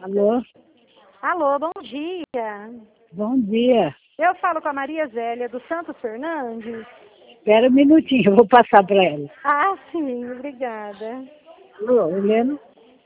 Alô? Alô, bom dia. Bom dia. Eu falo com a Maria Zélia dos Santos Fernandes. Espera um minutinho, eu vou passar para ela. Ah, sim, obrigada. Alô, Helena?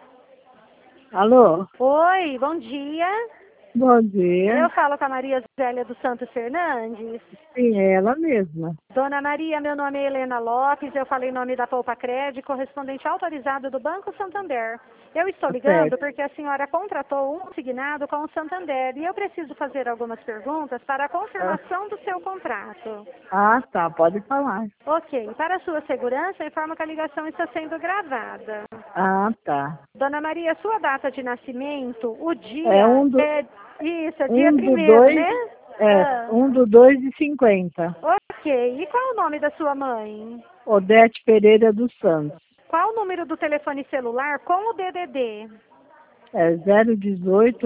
Alô? Oi, bom dia. Bom dia. Eu falo com a Maria Zélia dos Santos Fernandes. Sim, é ela mesma. Dona Maria, meu nome é Helena Lopes, eu falei em nome da Poupa Crédito, correspondente autorizado do Banco Santander. Eu estou ligando Certo. porque a senhora contratou um consignado com o Santander e eu preciso fazer algumas perguntas para a confirmação do seu contrato. Ah, tá, pode falar. Ok, para a sua segurança, informo que a ligação está sendo gravada. Ah, tá. Dona Maria, sua data de nascimento, o É dia Isso, é dia um do 1º, dois, né? é, Ah, 1/2/50. ok, e qual o nome da sua mãe? Odete Pereira dos Santos. Qual o número do telefone celular com o DDD? É 018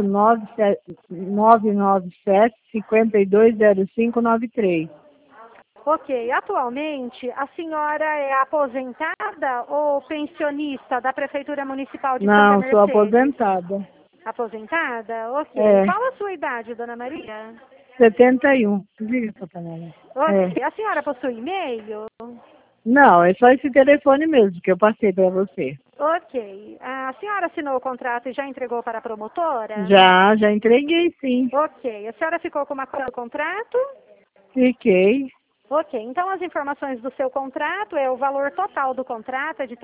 997 520593. Ok, atualmente a senhora é aposentada ou pensionista da Prefeitura Municipal de Santa Não, sou Mercedes? aposentada. Aposentada? Ok. É, Qual a sua idade, Dona Maria? 71. Diga, Satanás. É. Ok. A senhora possui e-mail? Não, é só esse telefone mesmo que eu passei para você. Ok. A senhora assinou o contrato e já entregou para a promotora? Já entreguei, sim. Ok. A senhora ficou com uma cópia do contrato? Fiquei. Ok. Então, as informações do seu contrato é o valor total do contrato é de R$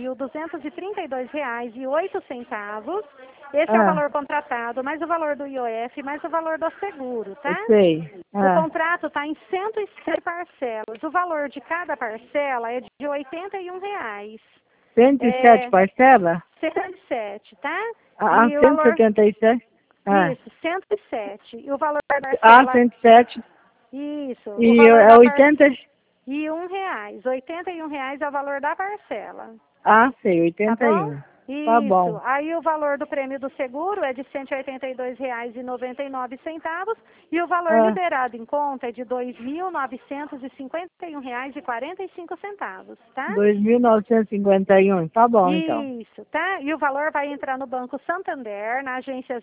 3.232,08. Esse é o Ah, valor contratado, mais o valor do IOF, mais o valor do seguro, eu tá? sei. O Ah, contrato está em 107 parcelas. O valor de cada parcela é de R$ 81. 107 É parcela? 107, tá? Ah, E o valor, 177? Ah, isso, 107. E o valor da ah, parcela, 107. isso, o E valor é da 80? e R$ 1. R$ 81 é o valor da parcela. Ah, sei, Tá bom? 81. Tá Isso. bom. Aí o valor do prêmio do seguro é de R$ 182,99 e o valor Ah, liberado em conta é de R$ 2.951,45, tá? 2.951. Tá bom, então. Isso, tá? E o valor vai entrar no Banco Santander, na agência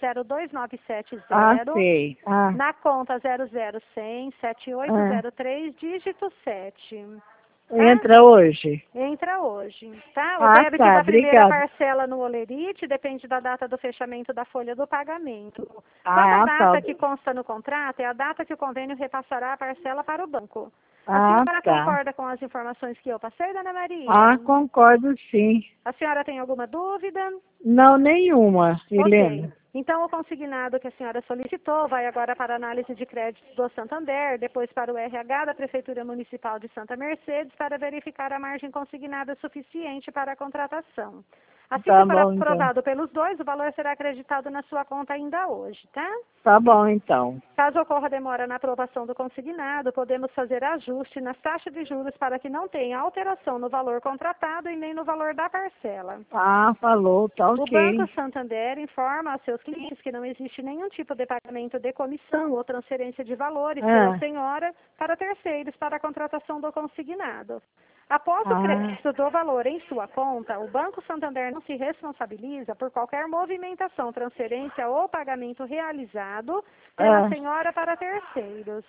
Ah, 02970, sei. Ah, na conta 00100 ah. 7803, dígito 7, tá? Entra hoje. Entra hoje, tá? O Ah, débito tá. da primeira Obrigada. parcela no Olerite depende da data do fechamento da folha do pagamento. Toda Ah, tá. data que consta no contrato é a data que o convênio repassará a parcela para o banco. A Ah, senhora tá. concorda com as informações que eu passei, Dona Ah, Maria? concordo sim. A senhora tem alguma dúvida? Não, nenhuma, Ok. Helena. Então, o consignado que a senhora solicitou vai agora para a análise de créditos do Santander, depois para o RH da Prefeitura Municipal de Santa Mercedes, para verificar a margem consignada suficiente para a contratação. Assim Tá que for bom, então. aprovado pelos dois, o valor será acreditado na sua conta ainda hoje, tá? Tá bom, então. Caso ocorra demora na aprovação do consignado, podemos fazer ajuste nas taxas de juros para que não tenha alteração no valor contratado e nem no valor da parcela. Ah, falou, tá O Banco ok. Santander informa aos seus clientes que não existe nenhum tipo de pagamento de comissão ou transferência de valores pela Ah, senhora para terceiros para a contratação do consignado. Após o ah, crédito do valor em sua conta, o Banco Santander não se responsabiliza por qualquer movimentação, transferência ou pagamento realizado pela ah, senhora para terceiros.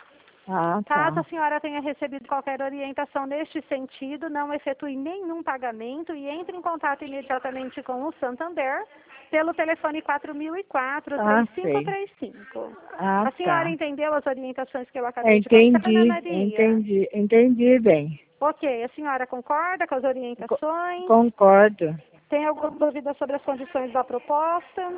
Caso tá. a senhora tenha recebido qualquer orientação neste sentido, não efetue nenhum pagamento e entre em contato imediatamente com o Santander pelo telefone 4004 Ah, sei. 3535. Ah, A senhora tá. entendeu as orientações que eu acabei de passar, Ana Maria? Entendi bem. Ok, a senhora concorda com as Co- orientações? concordo. Tem alguma dúvida sobre as condições da proposta?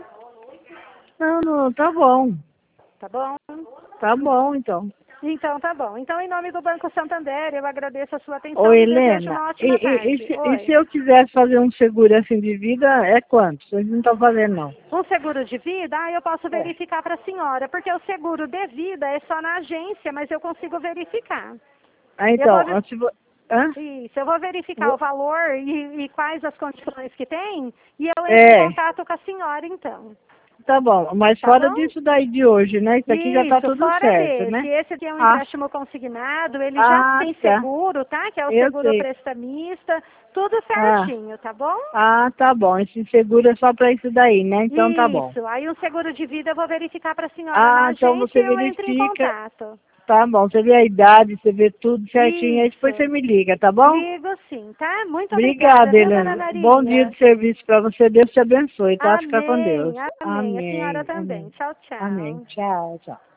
Não, não, tá bom. Tá bom? Tá bom, então. Então, tá bom. Então, em nome do Banco Santander, eu agradeço a sua Ô, atenção e desejo Helena, uma ótima tarde. e se Oi. eu quisesse fazer um seguro assim de vida, é quanto? Vocês não estão fazendo, não. Um seguro de vida, eu posso É. verificar para a senhora, porque o seguro de vida é só na agência, mas eu consigo verificar. Ah, Eu vou, então, hã? isso, eu vou verificar o Vo- valor e quais as condições que tem, e eu entro em É, contato com a senhora, então. Tá bom, mas Tá fora bom? disso daí de hoje, né? Isso aqui já tá Isso, tudo fora certo, desse. né? Esse aqui é um Ah, empréstimo consignado, ele já tem tá. seguro, tá? Que é o Eu seguro sei. prestamista, tudo Ah, certinho, tá bom? tá bom. Esse seguro é só para isso daí, né? Então tá bom. Isso. Aí um seguro de vida eu vou verificar para a senhora na Ah, então agência você e eu entro em verifica. contato. Tá bom, você vê a idade, você vê tudo certinho, aí depois você Isso. me liga, tá bom? Ligo sim, tá? Muito obrigada, Obrigada, viu, dona Helena. Bom dia Maria? de serviço para você. Deus te abençoe, tá? Fica com Deus. Amém, amém. A senhora Amém, também. amém. Tchau, Amém. tchau. Tchau, tchau.